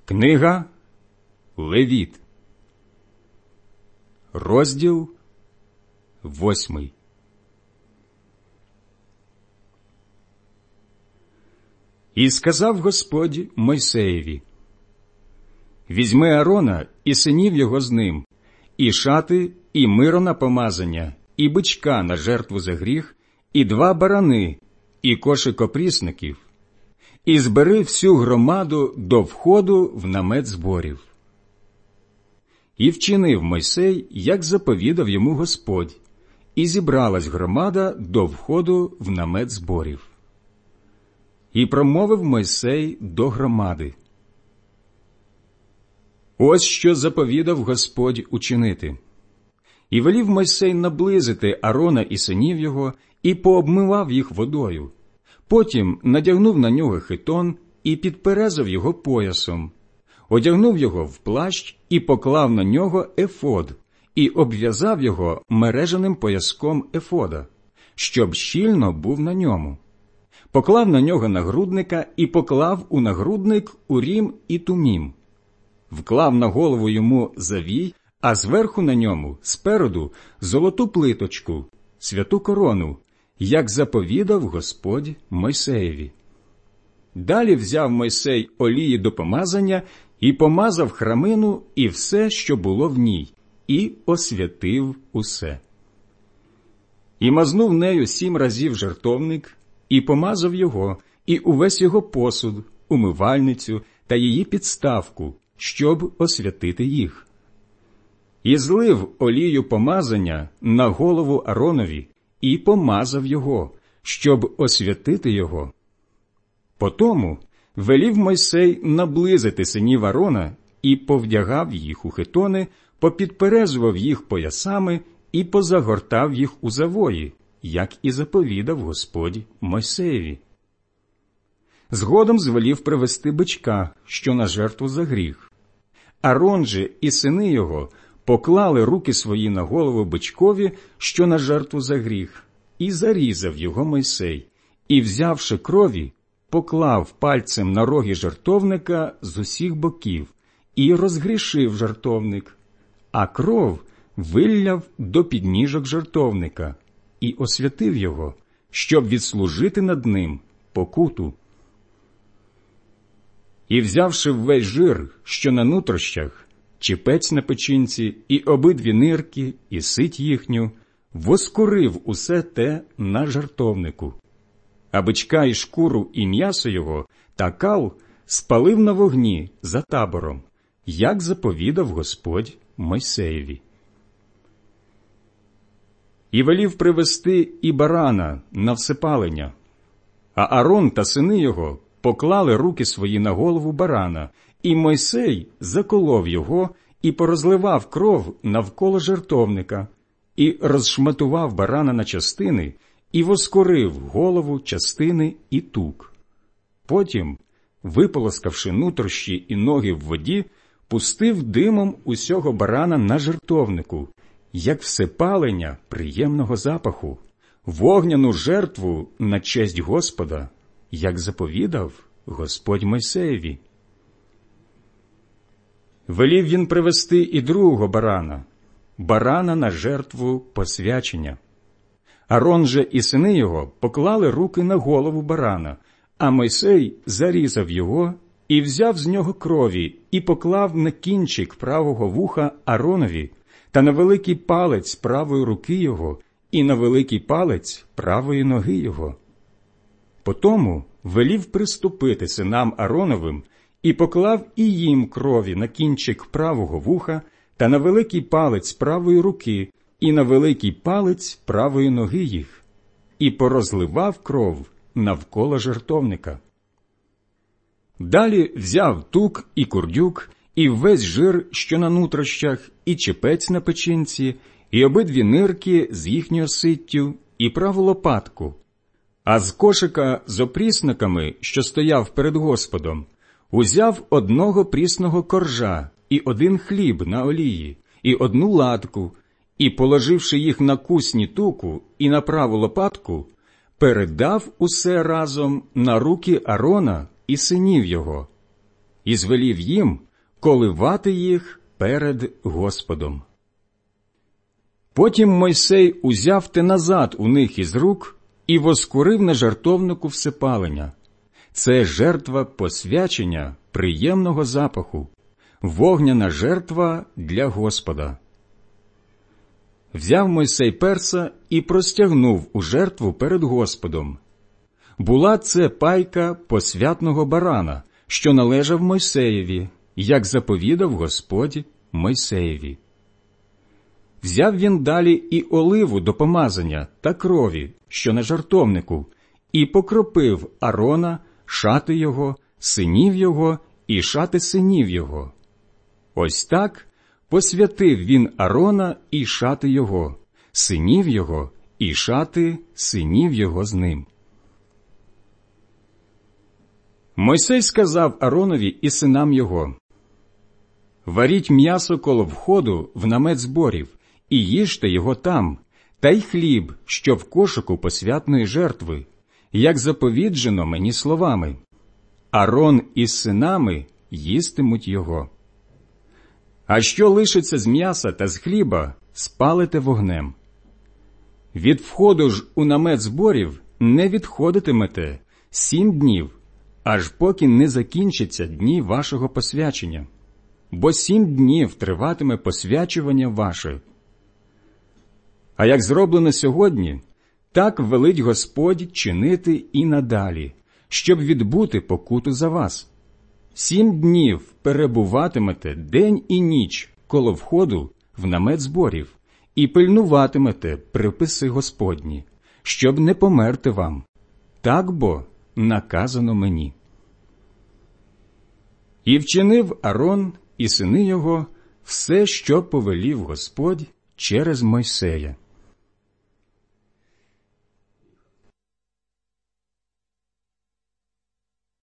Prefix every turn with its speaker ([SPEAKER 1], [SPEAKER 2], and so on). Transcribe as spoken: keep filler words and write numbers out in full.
[SPEAKER 1] Книга Левіт, розділ восьмий. І сказав Господь Мойсеєві: «Візьми Аарона і синів його з ним, і шати, і миро на помазання, і бичка на жертву за гріх, і два барани, і кошик опрісників, і збери всю громаду до входу в намет зборів». І вчинив Мойсей, як заповідав йому Господь, і зібралась громада до входу в намет зборів. І промовив Мойсей до громади: «Ось що заповідав Господь учинити». І велів Мойсей наблизити Аарона і синів його, і пообмивав їх водою. Потім надягнув на нього хитон і підперезав його поясом, одягнув його в плащ і поклав на нього ефод, і обв'язав його мережаним пояском ефода, щоб щільно був на ньому. Поклав на нього нагрудника і поклав у нагрудник урім і тумім. Вклав на голову йому завій, а зверху на ньому, спереду, золоту плиточку, святу корону, як заповідав Господь Мойсеєві. Далі взяв Мойсей олії до помазання і помазав храмину і все, що було в ній, і освятив усе. І мазнув нею сім разів жертовник, і помазав його, і увесь його посуд, умивальницю та її підставку, щоб освятити їх. І злив олію помазання на голову Ааронові, і помазав його, щоб освятити його. Потому велів Мойсей наблизити синів Аарона, і повдягав їх у хитони, попідперезував їх поясами і позагортав їх у завої, як і заповідав Господь Мойсеєві. Згодом звелів привести бичка, що на жертву за гріх. Аарон же і сини його поклали руки свої на голову бичкові, що на жертву за гріх, і зарізав його Мойсей, і, взявши крові, поклав пальцем на роги жертовника з усіх боків, і розгрішив жертовник, а кров вилляв до підніжок жертовника, і освятив його, щоб відслужити над ним покуту. І, взявши весь жир, що на нутрощах, чіпець на печінці, і обидві нирки, і сить їхню, воскурив усе те на жертовнику. А бичка і шкуру, і м'ясо його, та кал спалив на вогні за табором, як заповідав Господь Мойсеєві. І велів привести і барана на всепалення, а Аарон та сини його поклали руки свої на голову барана, і Мойсей заколов його і порозливав кров навколо жертовника, і розшматував барана на частини, і воскурив голову, частини і тук. Потім, виполоскавши нутрощі і ноги в воді, пустив димом усього барана на жертовнику, як всепалення приємного запаху, вогняну жертву на честь Господа, як заповідав Господь Мойсеєві. Велів він привести і другого барана, барана на жертву посвячення. Аарон же і сини його поклали руки на голову барана, а Мойсей зарізав його і взяв з нього крові і поклав на кінчик правого вуха Ааронові та на великий палець правої руки його і на великий палець правої ноги його. Потому велів приступити синам Аароновим і поклав і їм крові на кінчик правого вуха та на великий палець правої руки і на великий палець правої ноги їх, і порозливав кров навколо жертовника. Далі взяв тук і курдюк, і весь жир, що на нутрощах, і чепець на печінці, і обидві нирки з їхньою ситтю, і праву лопатку. А з кошика з опрісниками, що стояв перед Господом, узяв одного прісного коржа, і один хліб на олії, і одну ладку, і, положивши їх на кусні туку і на праву лопатку, передав усе разом на руки Аарона і синів його. і звелів їм коливати їх перед Господом. Потім Мойсей узяв те назад у них із рук і воскурив на жертовнику всепалення. Це жертва посвячення приємного запаху, вогняна жертва для Господа. Взяв Мойсей перса і простягнув у жертву перед Господом. Була це пайка посвятного барана, що належав Мойсеєві, як заповідав Господь Мойсеєві. Взяв він далі і оливу до помазання та крові, що на жертовнику, і покропив Арона, шати його, синів його і шати синів його. Ось так посвятив він Арона і шати його, синів його і шати синів його з ним. Мойсей сказав Аронові і синам його: «Варіть м'ясо коло входу в намет зборів, і їжте його там, та й хліб, що в кошику посвятної жертви, як заповіджено мені словами. Арон із синами їстимуть його. А що лишиться з м'яса та з хліба, спалите вогнем. Від входу ж у намет зборів не відходитимете сім днів, аж поки не закінчаться дні вашого посвячення, бо сім днів триватиме посвячування ваше. А як зроблено сьогодні, так велить Господь чинити і надалі, щоб відбути покуту за вас. Сім днів перебуватимете день і ніч коло входу в намет зборів і пильнуватимете приписи Господні, щоб не померти вам. Так бо наказано мені». І вчинив Арон і сини його все, що повелів Господь через Мойсея.